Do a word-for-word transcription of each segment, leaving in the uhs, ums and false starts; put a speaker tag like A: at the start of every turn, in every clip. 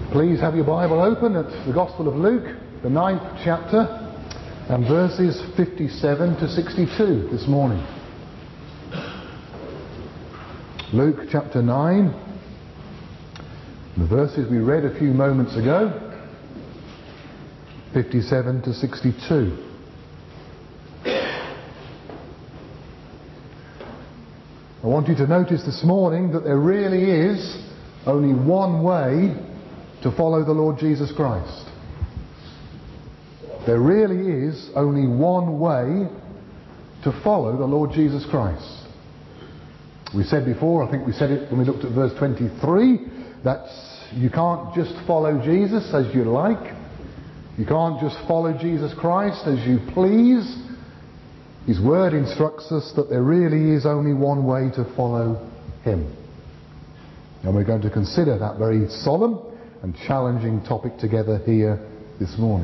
A: Please have your Bible open at the Gospel of Luke, the ninth chapter, and verses fifty-seven to sixty-two this morning. Luke chapter nine, the verses we read a few moments ago, fifty-seven to sixty-two. I want you to notice this morning that there really is only one way to follow the Lord Jesus Christ. There really is only one way to follow the Lord Jesus Christ. We said before, I think we said it when we looked at verse twenty-three, that you can't just follow Jesus as you like. You can't just follow Jesus Christ as you please. His word instructs us that there really is only one way to follow Him. And we're going to consider that very solemn and challenging topic together here this morning.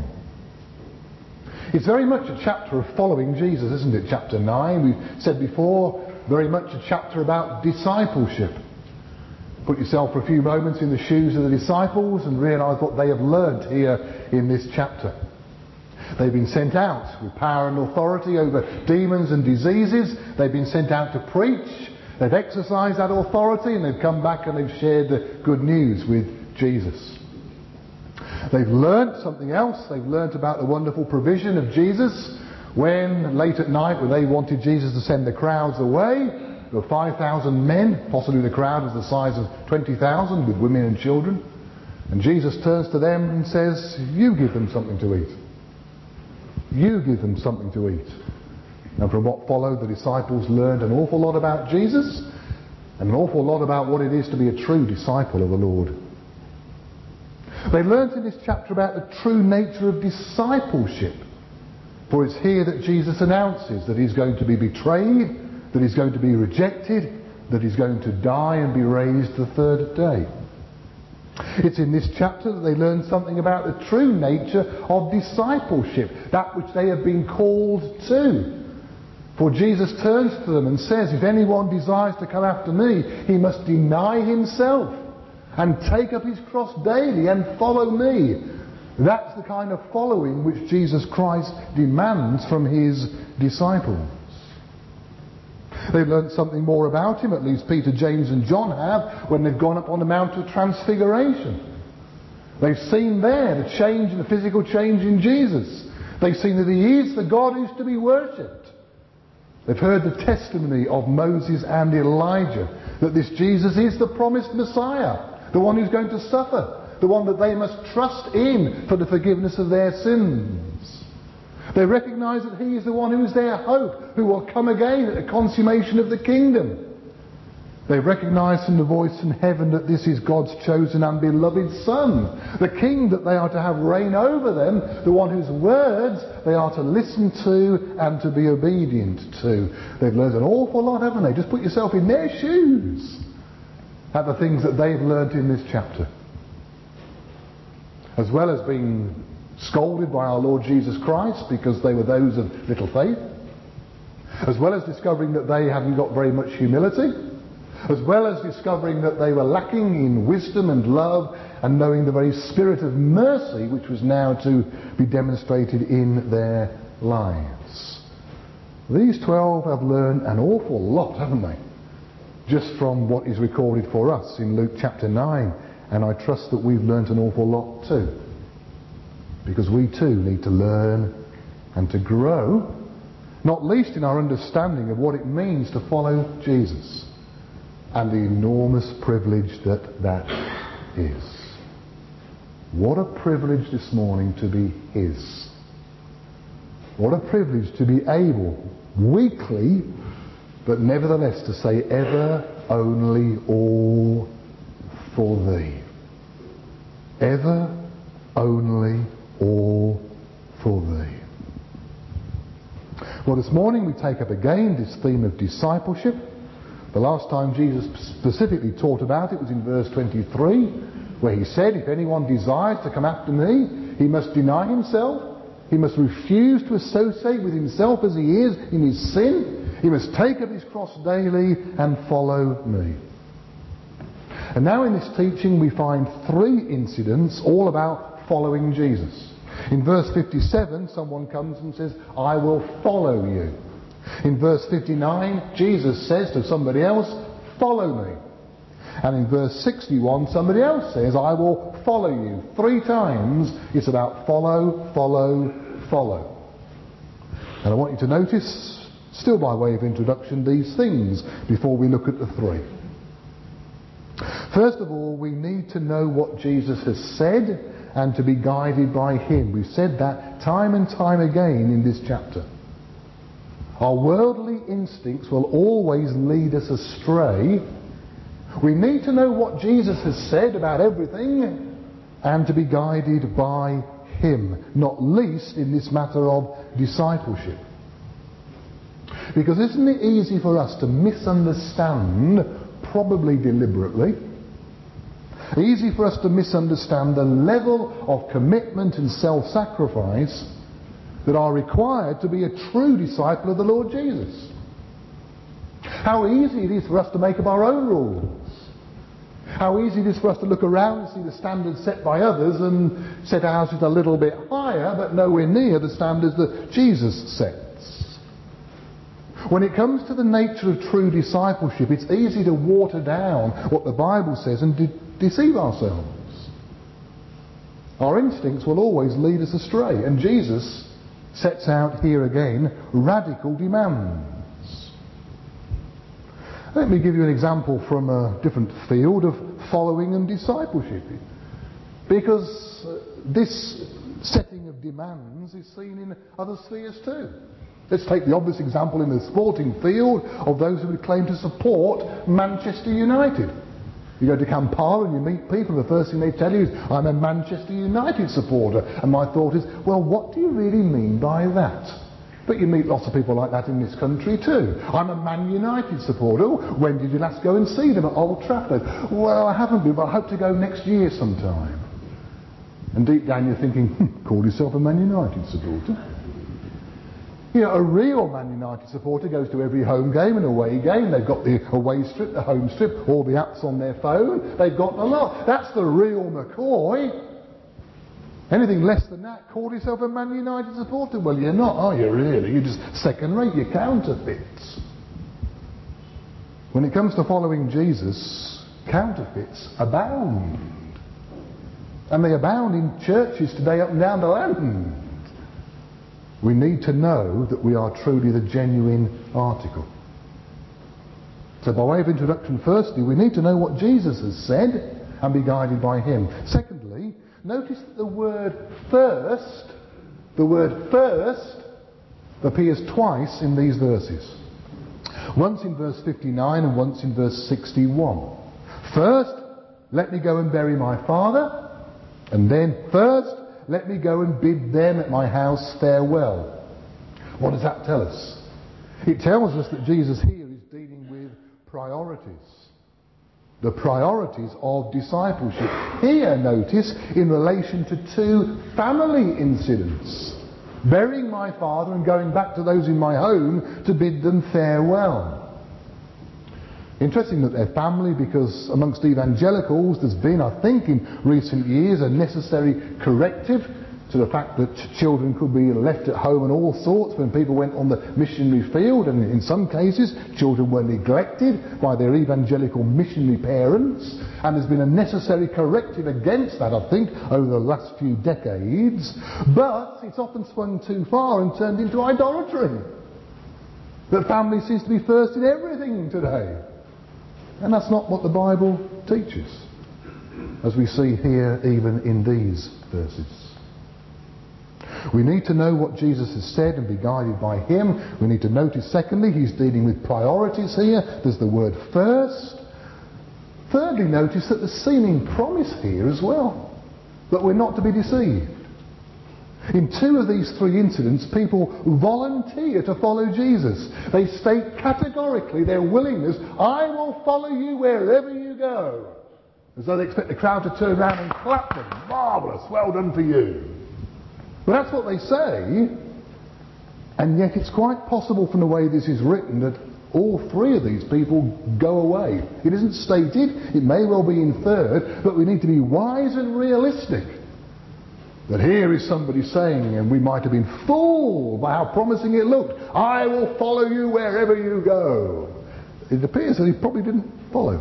A: It's very much a chapter of following Jesus, isn't it? Chapter nine, we've said before, very much a chapter about discipleship. Put yourself for a few moments in the shoes of the disciples and realise what they have learnt here in this chapter. They've been sent out with power and authority over demons and diseases. They've been sent out to preach. They've exercised that authority and they've come back and they've shared the good news with Jesus. They've learnt something else. They've learnt about the wonderful provision of Jesus when, late at night, when they wanted Jesus to send the crowds away, there were five thousand men, possibly the crowd was the size of twenty thousand with women and children. And Jesus turns to them and says, you give them something to eat. You give them something to eat. And from what followed, the disciples learned an awful lot about Jesus and an awful lot about what it is to be a true disciple of the Lord. They learnt in this chapter about the true nature of discipleship. For it's here that Jesus announces that He's going to be betrayed, that He's going to be rejected, that He's going to die and be raised the third day. It's in this chapter that they learn something about the true nature of discipleship, that which they have been called to. For Jesus turns to them and says, if anyone desires to come after me, he must deny himself and take up his cross daily and follow me. That's the kind of following which Jesus Christ demands from His disciples. They've learned something more about Him, at least Peter, James and John have, when they've gone up on the Mount of Transfiguration. They've seen there the change, the physical change in Jesus. They've seen that He is the God who's to be worshipped. They've heard the testimony of Moses and Elijah that this Jesus is the promised Messiah, the one who's going to suffer, the one that they must trust in for the forgiveness of their sins. They recognise that He is the one who is their hope, who will come again at the consummation of the kingdom. They recognise from the voice from heaven that this is God's chosen and beloved Son, the King that they are to have reign over them, the one whose words they are to listen to and to be obedient to. They've learned an awful lot, haven't they? Just put yourself in their shoes at the things that they've learnt in this chapter. As well as being scolded by our Lord Jesus Christ because they were those of little faith, as well as discovering that they hadn't got very much humility, as well as discovering that they were lacking in wisdom and love and knowing the very spirit of mercy which was now to be demonstrated in their lives. These twelve have learned an awful lot, haven't they? Just from what is recorded for us in Luke chapter nine. And I trust that we've learnt an awful lot too. Because we too need to learn and to grow, not least in our understanding of what it means to follow Jesus and the enormous privilege that that is. What a privilege this morning to be His. What a privilege to be able, weakly, but nevertheless to say ever, only, all for Thee. Ever, only, all for Thee. Well, this morning we take up again this theme of discipleship. The last time Jesus specifically taught about it was in verse twenty-three, where He said, if anyone desires to come after me, he must deny himself. He must refuse to associate with himself as he is in his sin. He must take up his cross daily and follow me. And now in this teaching we find three incidents all about following Jesus. In verse fifty-seven, someone comes and says, I will follow you. In verse fifty-nine, Jesus says to somebody else, follow me. And in verse sixty-one, somebody else says, I will follow you. Three times it's about follow, follow, follow. And I want you to notice, still by way of introduction, these things before we look at the three. First of all, we need to know what Jesus has said and to be guided by him. We've said that time and time again in this chapter. Our worldly instincts will always lead us astray. We need to know what Jesus has said about everything and to be guided by him, not least in this matter of discipleship. Because isn't it easy for us to misunderstand, probably deliberately, easy for us to misunderstand the level of commitment and self-sacrifice that are required to be a true disciple of the Lord Jesus. How easy it is for us to make up our own rules. How easy it is for us to look around and see the standards set by others and set ours a little bit higher, but nowhere near the standards that Jesus sets. When it comes to the nature of true discipleship, it's easy to water down what the Bible says and de- deceive ourselves. Our instincts will always lead us astray, and Jesus sets out here again radical demands. Let me give you an example from a different field of following and discipleship, because uh, this setting of demands is seen in other spheres too. Let's take the obvious example in the sporting field of those who would claim to support Manchester United. You go to Kampala and you meet people, the first thing they tell you is, I'm a Manchester United supporter. And my thought is, well, what do you really mean by that? But you meet lots of people like that in this country too. I'm a Man United supporter. When did you last go and see them? At Old Trafford. Well, I haven't been, but I hope to go next year sometime. And deep down you're thinking, hmm, call yourself a Man United supporter. You know, a real Man United supporter goes to every home game and away game. They've got the away strip, the home strip, all the apps on their phone. They've got a lot. That's the real McCoy. Anything less than that, call yourself a Man United supporter. Well, you're not, are you really? You're just second rate. You're counterfeits. When it comes to following Jesus, counterfeits abound. And they abound in churches today up and down the land. We need to know that we are truly the genuine article. So by way of introduction, firstly, we need to know what Jesus has said and be guided by him. Secondly, notice that the word first, the word first, appears twice in these verses. Once in verse fifty-nine and once in verse sixty-one. First, let me go and bury my father. And then, first, let me go and bid them at my house farewell. What does that tell us? It tells us that Jesus here is dealing with priorities. The priorities of discipleship. Here, notice, in relation to two family incidents. Burying my father and going back to those in my home to bid them farewell. Interesting that they're family, because amongst evangelicals there's been, I think, in recent years a necessary corrective to the fact that children could be left at home and all sorts when people went on the missionary field, and in some cases children were neglected by their evangelical missionary parents, and there's been a necessary corrective against that, I think, over the last few decades. But it's often swung too far and turned into idolatry. That family seems to be first in everything today. And that's not what the Bible teaches, as we see here even in these verses. We need to know what Jesus has said and be guided by him. We need to notice, secondly, he's dealing with priorities here. There's the word first. Thirdly, notice that there's seeming promise here as well, that we're not to be deceived. In two of these three incidents, people volunteer to follow Jesus. They state categorically their willingness, I will follow you wherever you go. As though they expect the crowd to turn around and clap them. Marvellous, well done for you. But that's what they say, and yet it's quite possible from the way this is written that all three of these people go away. It isn't stated, it may well be inferred, but we need to be wise and realistic. That here is somebody saying, and we might have been fooled by how promising it looked, I will follow you wherever you go. It appears that he probably didn't follow.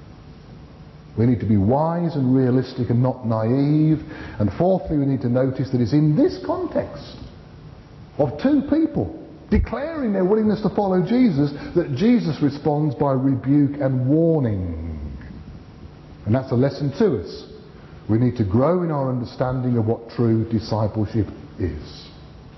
A: We need to be wise and realistic and not naive. And fourthly, we need to notice that it's in this context of two people declaring their willingness to follow Jesus that Jesus responds by rebuke and warning. And that's a lesson to us. We need to grow in our understanding of what true discipleship is.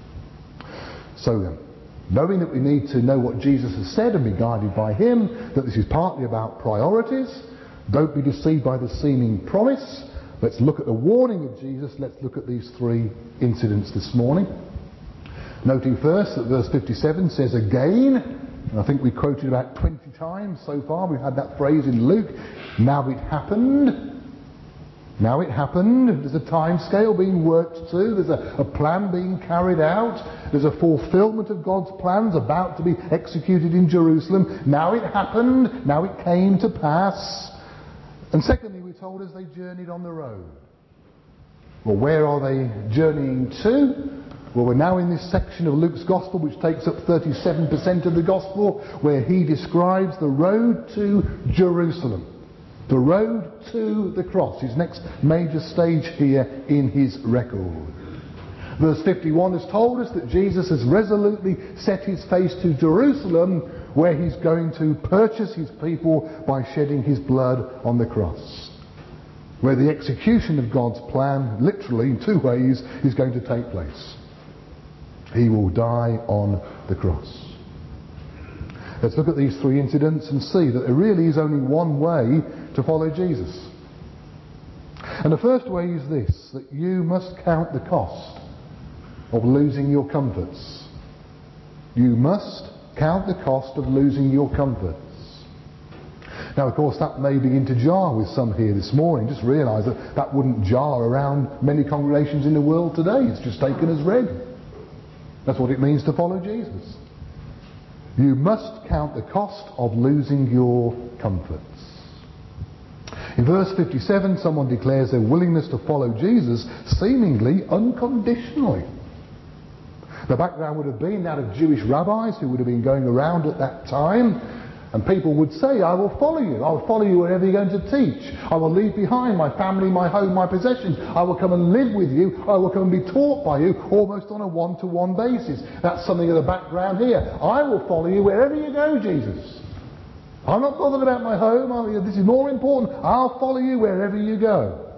A: So then, knowing that we need to know what Jesus has said and be guided by him, that this is partly about priorities, don't be deceived by the seeming promise. Let's look at the warning of Jesus. Let's look at these three incidents this morning. Noting first that verse fifty-seven says again, and I think we quoted about twenty times so far. We've had that phrase in Luke. Now it happened. Now it happened. There's a time scale being worked to. There's a, a plan being carried out. There's a fulfillment of God's plans about to be executed in Jerusalem. Now it happened. Now it came to pass. And secondly, we're told as they journeyed on the road. Well, where are they journeying to? Well, we're now in this section of Luke's Gospel, which takes up thirty-seven percent of the Gospel, where he describes the road to Jerusalem. The road to the cross, his next major stage here in his record. Verse fifty-one has told us that Jesus has resolutely set his face to Jerusalem, where he's going to purchase his people by shedding his blood on the cross. Where the execution of God's plan, literally in two ways, is going to take place. He will die on the cross. Let's look at these three incidents and see that there really is only one way to follow Jesus. And the first way is this, that you must count the cost of losing your comforts. You must count the cost of losing your comforts. Now, of course, that may begin to jar with some here this morning. Just realise that that wouldn't jar around many congregations in the world today. It's just taken as read. That's what it means to follow Jesus. You must count the cost of losing your comforts. In verse fifty-seven, someone declares their willingness to follow Jesus seemingly unconditionally. The background would have been that of Jewish rabbis who would have been going around at that time, and people would say, I will follow you. I will follow you wherever you're going to teach. I will leave behind my family, my home, my possessions. I will come and live with you. I will come and be taught by you almost on a one-to-one basis. That's something of the background here. I will follow you wherever you go, Jesus. I'm not bothered about my home. This is more important. I'll follow you wherever you go.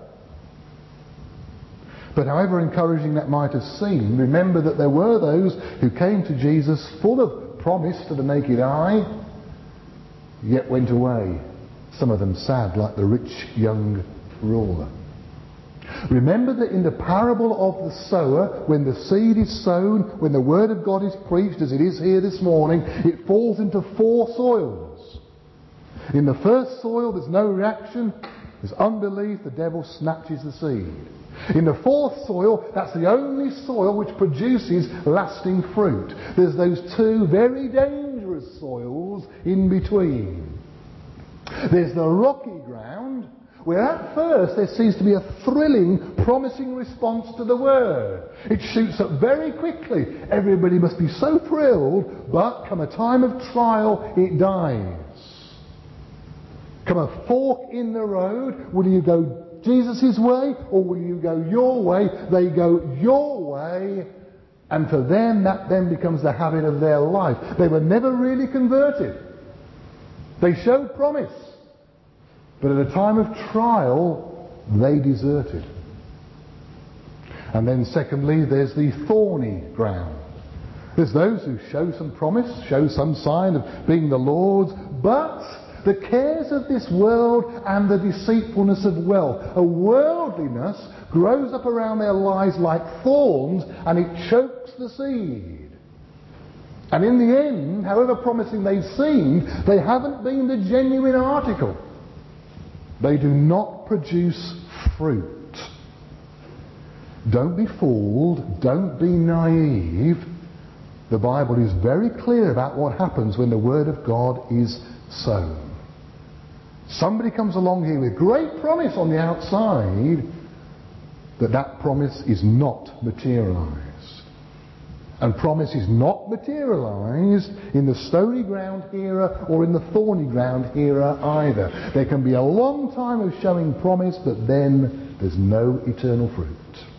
A: But however encouraging that might have seemed, remember that there were those who came to Jesus full of promise to the naked eye, yet went away, some of them sad, like the rich young ruler. Remember that in the parable of the sower, when the seed is sown, when the word of God is preached, as it is here this morning, it falls into four soils. In the first soil, there's no reaction. There's unbelief. The devil snatches the seed. In the fourth soil, that's the only soil which produces lasting fruit. There's those two very dangerous soils in between. There's the rocky ground, where at first there seems to be a thrilling, promising response to the word. It shoots up very quickly. Everybody must be so thrilled, but come a time of trial, it dies. Come a fork in the road, will you go Jesus' way, or will you go your way? They go your way, and for them that then becomes the habit of their life. They were never really converted. They showed promise, but at a time of trial they deserted. And then secondly, there's the thorny ground. There's those who show some promise, show some sign of being the Lord's, but the cares of this world and the deceitfulness of wealth, a worldliness, grows up around their lives like thorns, and it chokes the seed. And in the end, however promising they seemed, they haven't been the genuine article. They do not produce fruit. Don't be fooled, don't be naive. the Bible is very clear about what happens when the Word of God is sown. Somebody comes along here with great promise on the outside, but that promise is not materialised. And promise is not materialised in the stony ground era or in the thorny ground era either. There can be a long time of showing promise, but then there's no eternal fruit.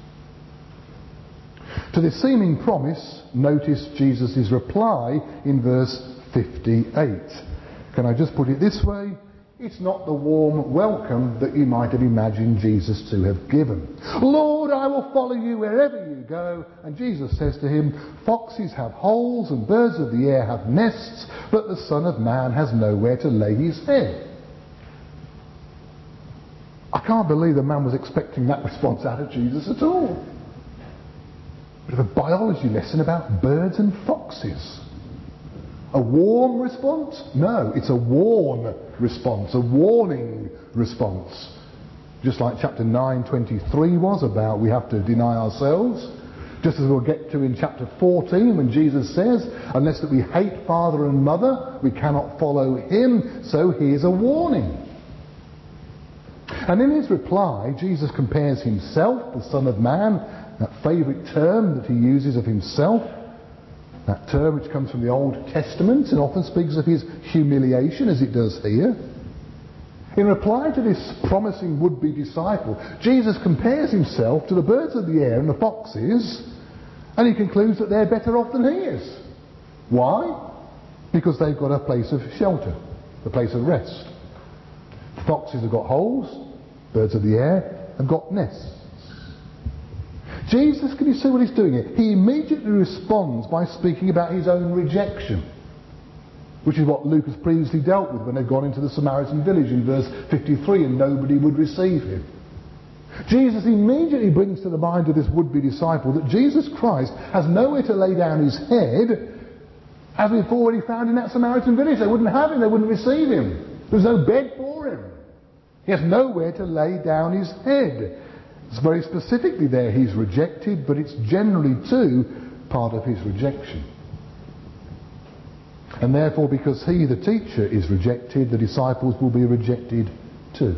A: To this seeming promise, notice Jesus' reply in verse fifty-eight. Can I just put it this way? It's not the warm welcome that you might have imagined Jesus to have given. Lord, I will follow you wherever you go. And Jesus says to him, foxes have holes and birds of the air have nests, but the Son of Man has nowhere to lay his head. I can't believe the man was expecting that response out of Jesus at all. Bit of a biology lesson about birds and foxes. A warm response? No, it's a warn response, a warning response. Just like chapter nine twenty-three was about we have to deny ourselves. Just as we'll get to in chapter fourteen when Jesus says, unless that we hate father and mother, we cannot follow him. So here's a warning. And in his reply, Jesus compares himself, the Son of Man, that favourite term that he uses of himself, that term which comes from the Old Testament and often speaks of his humiliation as it does here. In reply to this promising would-be disciple, Jesus compares himself to the birds of the air and the foxes, and he concludes that they're better off than he is. Why? Because they've got a place of shelter, a place of rest. The foxes have got holes, birds of the air have got nests. Jesus, can you see what he's doing here? He immediately responds by speaking about his own rejection, which is what Luke has previously dealt with when they've gone into the Samaritan village in verse fifty-three and nobody would receive him. Jesus immediately brings to the mind of this would-be disciple that Jesus Christ has nowhere to lay down his head, as we've already found in that Samaritan village. They wouldn't have him, they wouldn't receive him. There's no bed for him. He has nowhere to lay down his head. It's very specifically there he's rejected, but it's generally too part of his rejection. And therefore, because he, the teacher, is rejected, the disciples will be rejected too.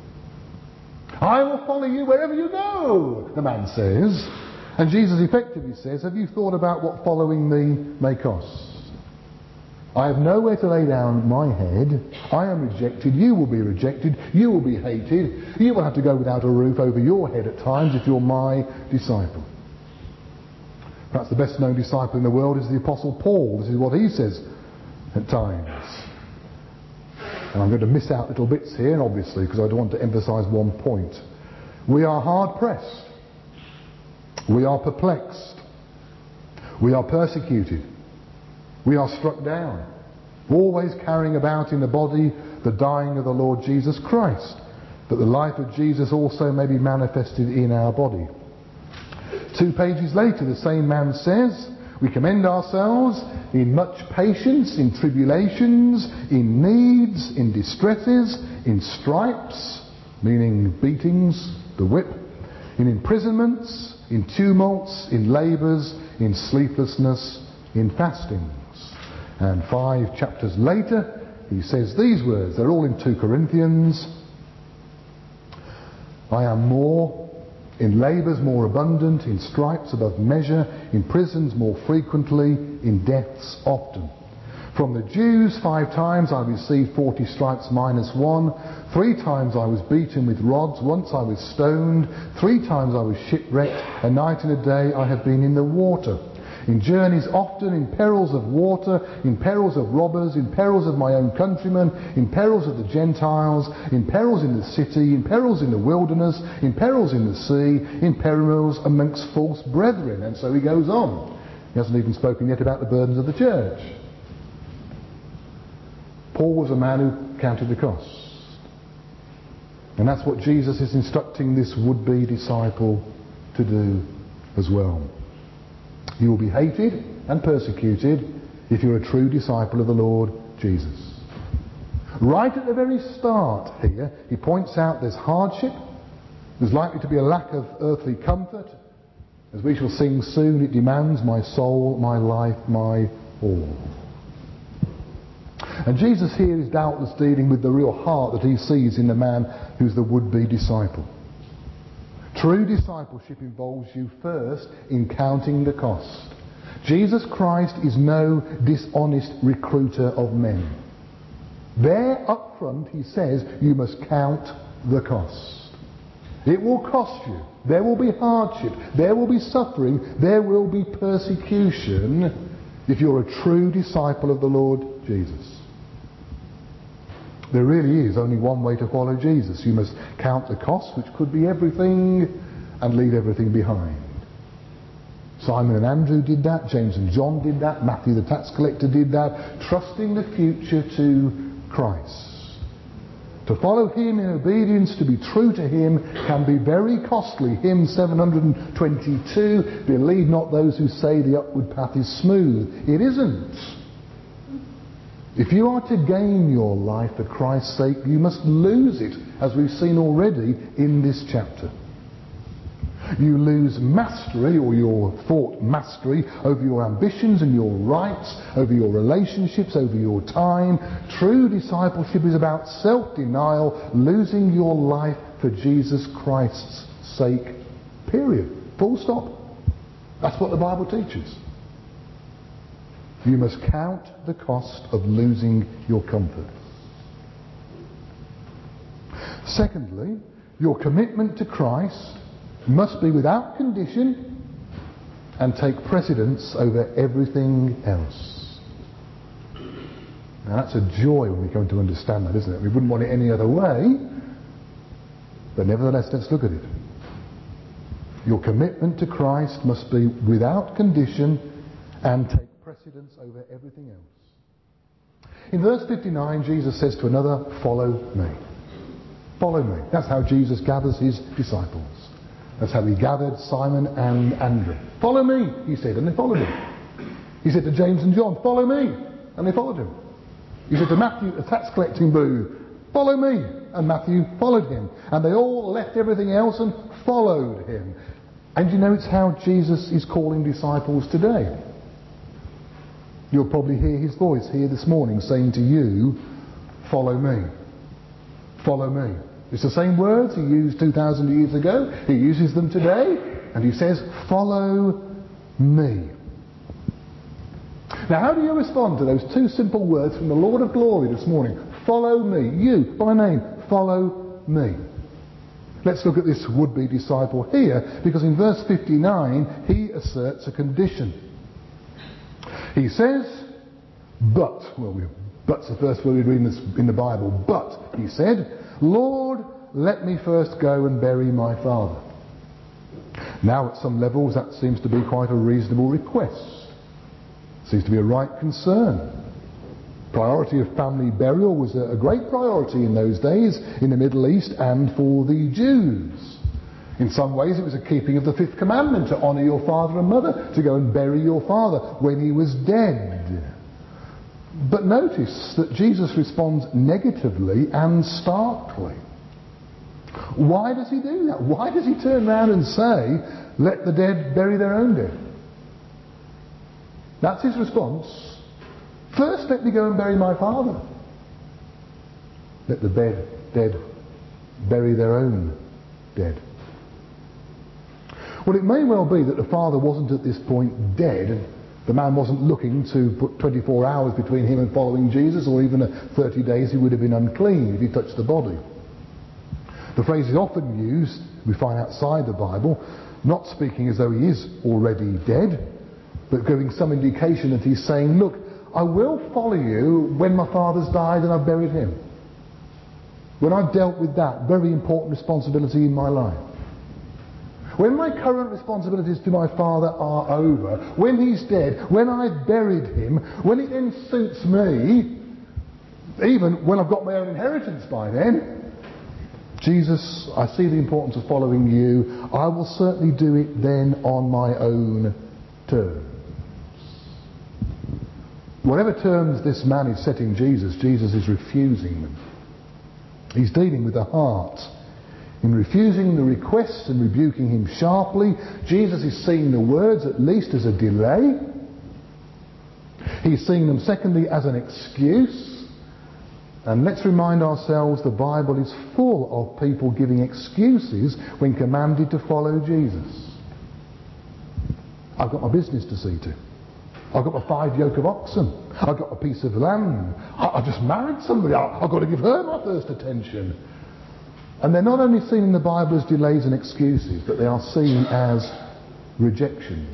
A: I will follow you wherever you go, the man says. And Jesus effectively says, have you thought about what following me may cost? I have nowhere to lay down my head. I am rejected. You will be rejected. You will be hated. You will have to go without a roof over your head at times if you're my disciple. Perhaps the best known disciple in the world is the Apostle Paul. This is what he says at times. And I'm going to miss out little bits here, obviously, because I don't want to emphasise one point. We are hard pressed. We are perplexed. We are persecuted. We are struck down, always carrying about in the body the dying of the Lord Jesus Christ, that the life of Jesus also may be manifested in our body. Two pages later, the same man says, we commend ourselves in much patience, in tribulations, in needs, in distresses, in stripes, meaning beatings, the whip, in imprisonments, in tumults, in labours, in sleeplessness, in fasting. And five chapters later, he says these words. They're all in two Corinthians. I am more, in labours more abundant, in stripes above measure, in prisons more frequently, in deaths often. From the Jews, five times I received forty stripes minus one. Three times I was beaten with rods. Once I was stoned. Three times I was shipwrecked. A night and a day I have been in the water. In journeys often, in perils of water, in perils of robbers, in perils of my own countrymen, in perils of the Gentiles, in perils in the city, in perils in the wilderness, in perils in the sea, in perils amongst false brethren. And so he goes on. He hasn't even spoken yet about the burdens of the church. Paul was a man who counted the cost. And that's what Jesus is instructing this would-be disciple to do as well. You will be hated and persecuted if you're a true disciple of the Lord Jesus. Right at the very start here, he points out there's hardship, there's likely to be a lack of earthly comfort, As we shall sing soon, it demands my soul, my life, my all. And Jesus here is doubtless dealing with the real heart that he sees in the man who's the would-be disciple. True discipleship involves you first in counting the cost. Jesus Christ is no dishonest recruiter of men. There up front he says you must count the cost. It will cost you. There will be hardship. There will be suffering. There will be persecution if you're a true disciple of the Lord Jesus. There really is only one way to follow Jesus. You must count the cost, which could be everything, and leave everything behind. Simon and Andrew did that. James and John did that. Matthew the tax collector did that. Trusting the future to Christ. To follow him in obedience, to be true to him, can be very costly. Hymn seven hundred twenty-two, believe not those who say the upward path is smooth. It isn't. If you are to gain your life for Christ's sake, you must lose it, as we've seen already in this chapter. You lose mastery, or your thought mastery, over your ambitions and your rights, over your relationships, over your time. True discipleship is about self-denial, losing your life for Jesus Christ's sake. Period. Full stop. That's what the Bible teaches. You must count the cost of losing your comfort. Secondly, your commitment to Christ must be without condition and take precedence over everything else. Now that's a joy when we come to understand that, isn't it? We wouldn't want it any other way, but nevertheless, let's look at it. Your commitment to Christ must be without condition and take precedence over everything else. In verse fifty-nine, Jesus says to another, follow me. Follow me. That's how Jesus gathers his disciples. That's how he gathered Simon and Andrew. Follow me, he said, and they followed him. He said to James and John, follow me, and they followed him. He said to Matthew, the tax collecting booth, follow me, and Matthew followed him. And they all left everything else and followed him. And you know, it's how Jesus is calling disciples today. You'll probably hear his voice here this morning saying to you, follow me. Follow me. It's the same words he used two thousand years ago. He uses them today. And he says, follow me. Now, how do you respond to those two simple words from the Lord of Glory this morning? Follow me. You, by name, follow me. Let's look at this would-be disciple here, because in verse fifty-nine, he asserts a condition. He says, but, well, but's the first word we read in, this, in the Bible, but, he said, Lord, let me first go and bury my father. Now, at some levels, that seems to be quite a reasonable request. Seems to be a right concern. Priority of family burial was a great priority in those days in the Middle East and for the Jews. In some ways, it was a keeping of the fifth commandment to honour your father and mother, to go and bury your father when he was dead. But notice that Jesus responds negatively and starkly. Why does he do that? Why does he turn around and say, let the dead bury their own dead? That's his response. First, let me go and bury my father. Let the dead, dead bury their own dead. Well, it may well be that the father wasn't at this point dead. The man wasn't looking to put twenty-four hours between him and following Jesus, or even thirty days he would have been unclean if he touched the body. The phrase is often used, we find outside the Bible, not speaking as though he is already dead, but giving some indication that he's saying, look, I will follow you when my father's died and I've buried him. When I've dealt with that very important responsibility in my life. When my current responsibilities to my father are over, when he's dead, when I've buried him, when it then suits me, even when I've got my own inheritance by then, Jesus, I see the importance of following you. I will certainly do it then on my own terms. Whatever terms this man is setting Jesus, Jesus is refusing them. He's dealing with the heart In refusing the request and rebuking him sharply, Jesus is seeing the words at least as a delay. He's seeing them, secondly, as an excuse. And let's remind ourselves the Bible is full of people giving excuses when commanded to follow Jesus. I've got my business to see to. I've got my five yoke of oxen. I've got a piece of land. I, I just married somebody. I, I've got to give her my first attention. And they're not only seen in the Bible as delays and excuses, but they are seen as rejections.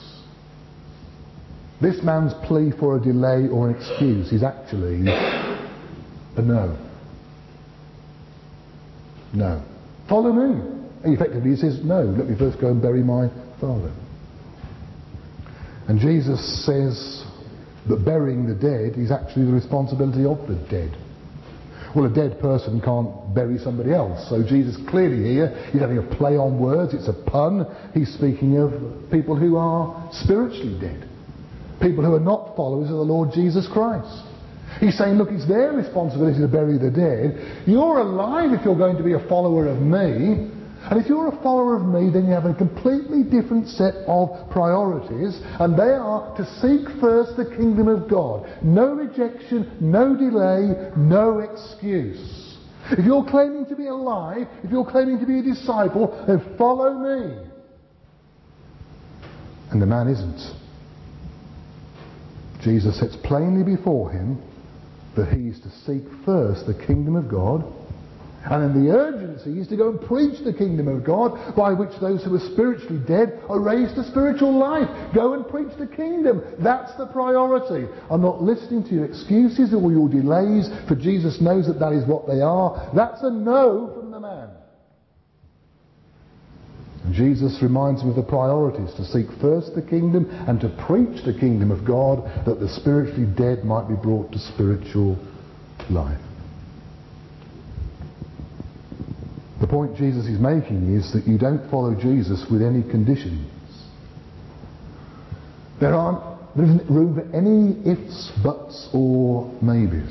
A: This man's plea for a delay or an excuse is actually a no. No. Follow me. Effectively he says, no, let me first go and bury my father. And Jesus says that burying the dead is actually the responsibility of the dead. Well, a dead person can't bury somebody else. So Jesus clearly here, he's having a play on words. It's a pun. He's speaking of people who are spiritually dead. People who are not followers of the Lord Jesus Christ. He's saying, look, it's their responsibility to bury the dead. You're alive if you're going to be a follower of me. And if you're a follower of me, then you have a completely different set of priorities, and they are to seek first the kingdom of God. No rejection, no delay, no excuse. If you're claiming to be alive, if you're claiming to be a disciple, then follow me. And the man isn't. Jesus sets plainly before him that he is to seek first the kingdom of God. And then the urgency is to go and preach the kingdom of God, by which those who are spiritually dead are raised to spiritual life. Go and preach the kingdom. That's the priority. I'm not listening to your excuses or your delays, for Jesus knows that that is what they are. That's a no from the man. And Jesus reminds him of the priorities: to seek first the kingdom and to preach the kingdom of God, that the spiritually dead might be brought to spiritual life. The point Jesus is making is that you don't follow Jesus with any conditions. There aren't, there isn't room for any ifs, buts or maybes.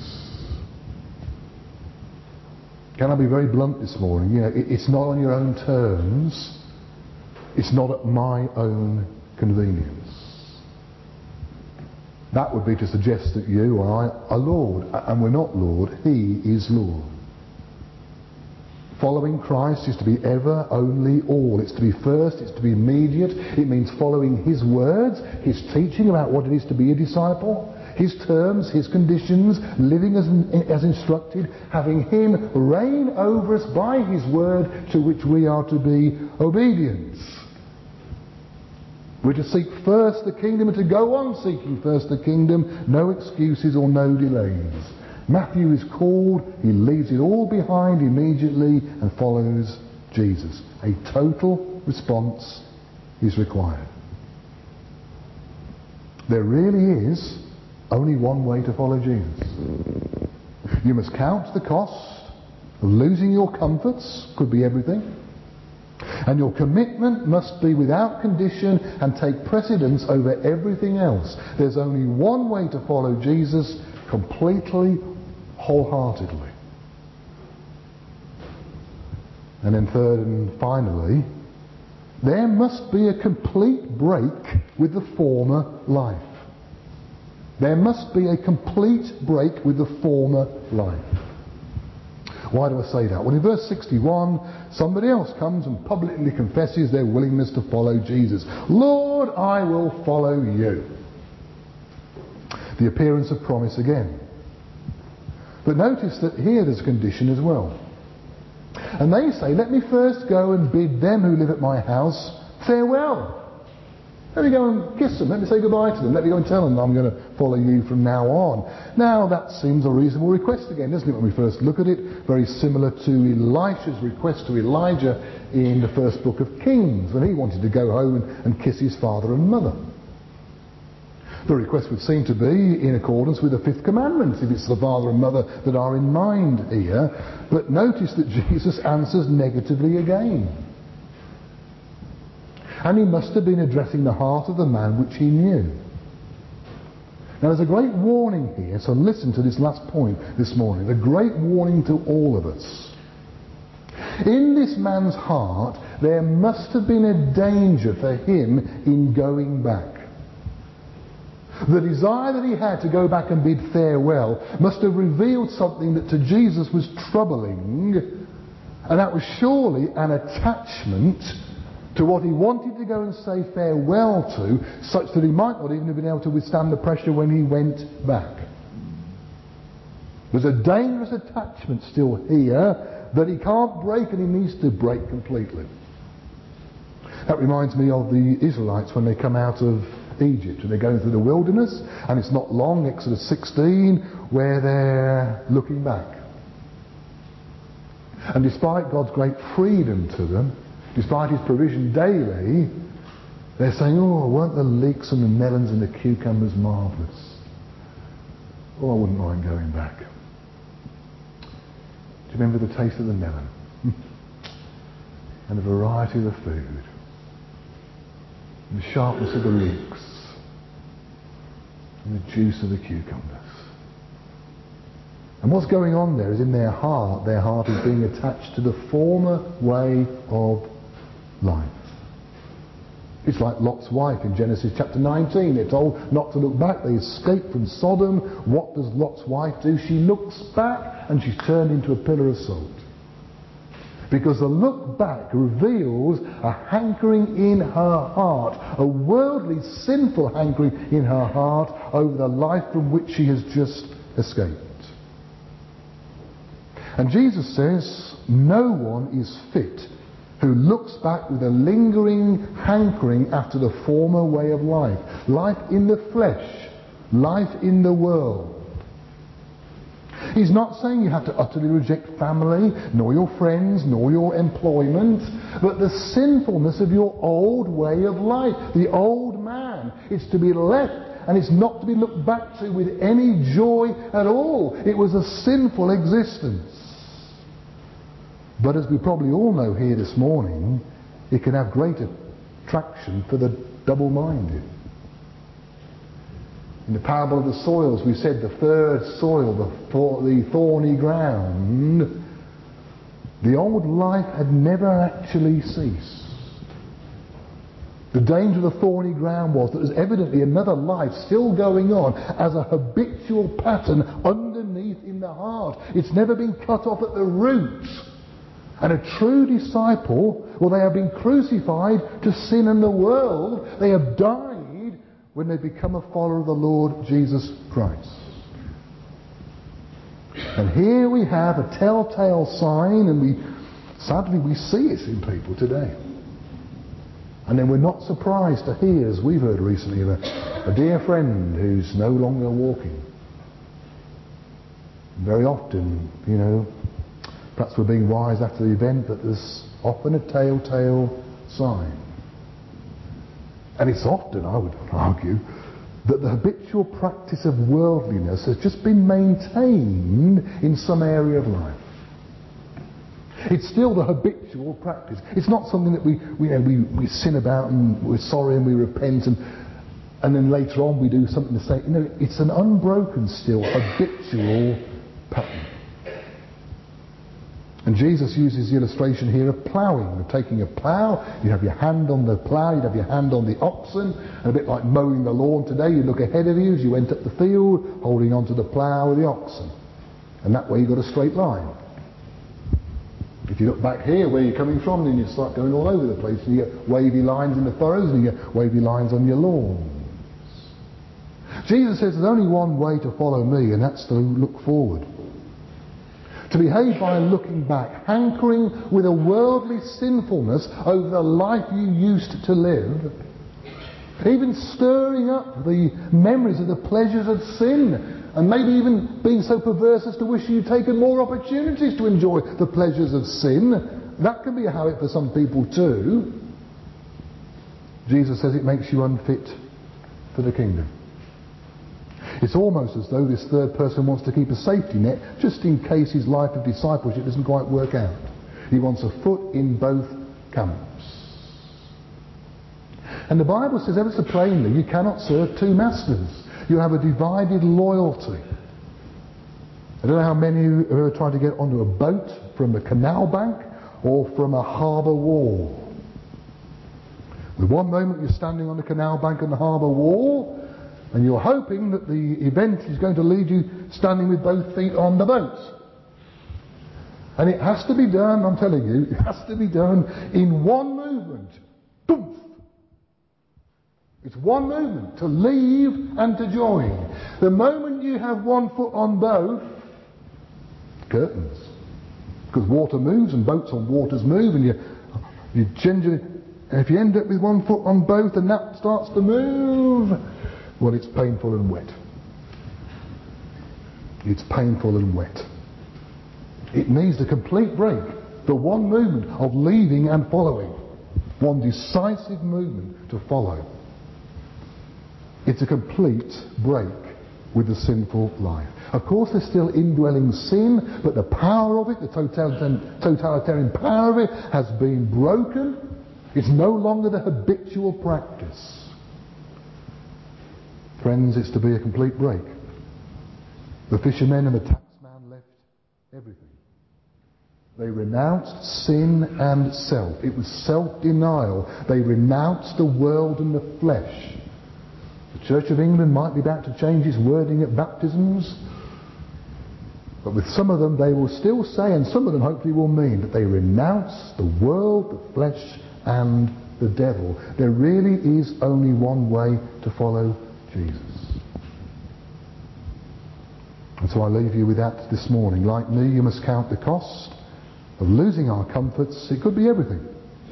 A: Can I be very blunt this morning? You know, it, it's not on your own terms. It's not at my own convenience. That would be to suggest that you and I are Lord, and we're not Lord. He is Lord. Following Christ is to be ever, only, all. It's to be first, it's to be immediate. It means following his words, his teaching about what it is to be a disciple, his terms, his conditions, living as, as instructed, having him reign over us by his word, to which we are to be obedient. We're to seek first the kingdom and to go on seeking first the kingdom. No excuses or no delays. Matthew is called, he leaves it all behind immediately and follows Jesus. A total response is required. There really is only one way to follow Jesus. You must count the cost of losing your comforts, could be everything, and your commitment must be without condition and take precedence over everything else. There's only one way to follow Jesus completely, wholeheartedly. And then third and finally, there must be a complete break with the former life. There must be a complete break with the former life. Why do I say that? Well, in verse sixty-one, somebody else comes and publicly confesses their willingness to follow Jesus. Lord, I will follow you. The appearance of promise again. But notice that here there's a condition as well. And they say, let me first go and bid them who live at my house farewell. Let me go and kiss them. Let me say goodbye to them. Let me go and tell them I'm going to follow you from now on. Now that seems a reasonable request again, doesn't it, when we first look at it? Very similar to Elisha's request to Elijah in the first book of Kings, when he wanted to go home and, and kiss his father and mother. The request would seem to be in accordance with the fifth commandment, if it's the father and mother that are in mind here. But notice that Jesus answers negatively again. And he must have been addressing the heart of the man which he knew. Now there's a great warning here, so listen to this last point this morning. A great warning to all of us. In this man's heart, there must have been a danger for him in going back. The desire that he had to go back and bid farewell must have revealed something that to Jesus was troubling, and that was surely an attachment to what he wanted to go and say farewell to, such that he might not even have been able to withstand the pressure when he went back. There's a dangerous attachment still here that he can't break, and he needs to break completely. That reminds me of the Israelites when they come out of Egypt and they're going through the wilderness, and it's not long, Exodus sixteen, where they're looking back. And despite God's great freedom to them, despite his provision daily, they're saying, oh, weren't the leeks and the melons and the cucumbers marvellous? Oh, I wouldn't mind going back. Do you remember the taste of the melon? And the variety of the food? And the sharpness of the leeks? And the juice of the cucumbers? And what's going on there is in their heart, their heart is being attached to the former way of life. It's like Lot's wife in Genesis chapter nineteen. They're told not to look back. They escape from Sodom. What does Lot's wife do? She looks back and she's turned into a pillar of salt. Because the look back reveals a hankering in her heart, a worldly, sinful hankering in her heart over the life from which she has just escaped. And Jesus says, no one is fit who looks back with a lingering hankering after the former way of life. Life in the flesh, life in the world. He's not saying you have to utterly reject family, nor your friends, nor your employment, but the sinfulness of your old way of life, the old man. It's to be left, and it's not to be looked back to with any joy at all. It was a sinful existence. But as we probably all know here this morning, it can have great attraction for the double-minded. In the parable of the soils, we said the third soil, the, the thorny ground, the old life had never actually ceased. The danger of the thorny ground was that there's evidently another life still going on as a habitual pattern underneath in the heart. It's never been cut off at the root. And a true disciple, well, they have been crucified to sin and the world. They have died when they become a follower of the Lord Jesus Christ. And here we have a telltale sign, and we sadly we see it in people today. And then we're not surprised to hear, as we've heard recently, of a, a dear friend who's no longer walking. Very often, you know, perhaps we're being wise after the event, but there's often a telltale sign. And it's often, I would argue, that the habitual practice of worldliness has just been maintained in some area of life. It's still the habitual practice. It's not something that we we, you know, we, we sin about and we're sorry and we repent and and then later on we do something to say. You know, it's an unbroken, still habitual pattern. And Jesus uses the illustration here of ploughing, of taking a plough. You have your hand on the plough, you'd have your hand on the oxen, and a bit like mowing the lawn today, you look ahead of you as you went up the field, holding onto the plough with the oxen. And that way you've got a straight line. If you look back here where you're coming from, then you start going all over the place. And you get wavy lines in the furrows and you get wavy lines on your lawns. Jesus says there's only one way to follow me, and that's to look forward. To behave by looking back, hankering with a worldly sinfulness over the life you used to live, even stirring up the memories of the pleasures of sin, and maybe even being so perverse as to wish you'd taken more opportunities to enjoy the pleasures of sin. That can be a habit for some people too. Jesus says it makes you unfit for the kingdom. It's almost as though this third person wants to keep a safety net just in case his life of discipleship doesn't quite work out. He wants a foot in both camps. And the Bible says ever so plainly, you cannot serve two masters. You have a divided loyalty. I don't know how many of you have ever tried to get onto a boat from the canal bank or from a harbour wall. The one moment you're standing on the canal bank on the harbour wall, and you're hoping that the event is going to leave you standing with both feet on the boat. And it has to be done, I'm telling you, it has to be done in one movement. Boom! It's one movement, to leave and to join. The moment you have one foot on both, curtains. Because water moves and boats on waters move, and you, you gingerly, and if you end up with one foot on both and that starts to move, well, it's painful and wet. It's painful and wet. It needs a complete break. The one movement of leaving and following. One decisive movement to follow. It's a complete break with the sinful life. Of course, there's still indwelling sin, but the power of it, the totalitarian, totalitarian power of it, has been broken. It's no longer the habitual practice. Friends, it's to be a complete break. The fishermen and the taxman left everything. They renounced sin and self. It was self-denial. They renounced the world and the flesh. The Church of England might be about to change its wording at baptisms, but with some of them they will still say, and some of them hopefully will mean, that they renounce the world, the flesh and the devil. There really is only one way to follow Jesus. And so I leave you with that this morning. Like me, you must count the cost of losing our comforts. It could be everything.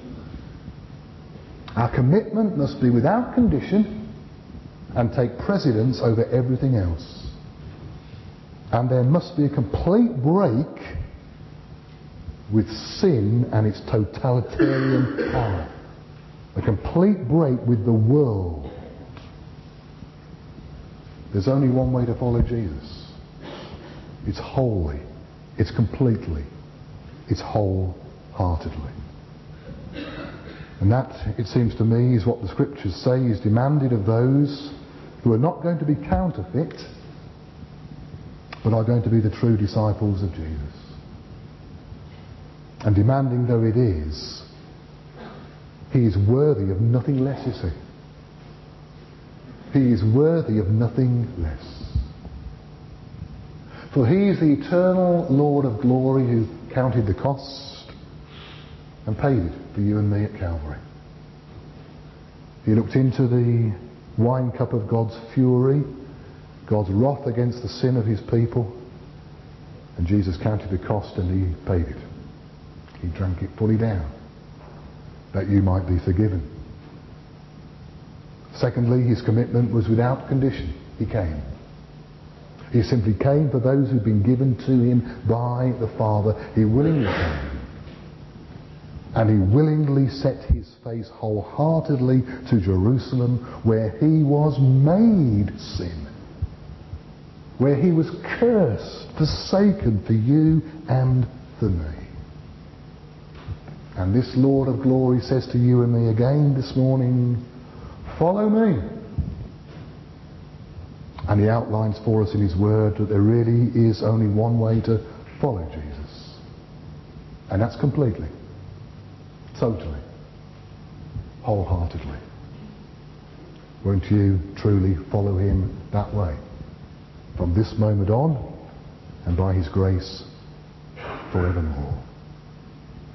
A: Our commitment must be without condition and take precedence over everything else. And there must be a complete break with sin and its totalitarian power. A complete break with the world. There's only one way to follow Jesus. It's wholly. It's completely. It's wholeheartedly. And that, it seems to me, is what the Scriptures say is demanded of those who are not going to be counterfeit, but are going to be the true disciples of Jesus. And demanding though it is, he is worthy of nothing less, you see. He is worthy of nothing less. For he is the eternal Lord of glory who counted the cost and paid it for you and me at Calvary. He looked into the wine cup of God's fury, God's wrath against the sin of his people, and Jesus counted the cost and he paid it. He drank it fully down, that you might be forgiven. Secondly, his commitment was without condition. He came. He simply came for those who'd been given to him by the Father. He willingly came. And he willingly set his face wholeheartedly to Jerusalem, where he was made sin. Where he was cursed, forsaken for you and for me. And this Lord of glory says to you and me again this morning, follow me. And he outlines for us in his word that there really is only one way to follow Jesus. And that's completely, totally, wholeheartedly. Won't you truly follow him that way? From this moment on, and by his grace, forevermore.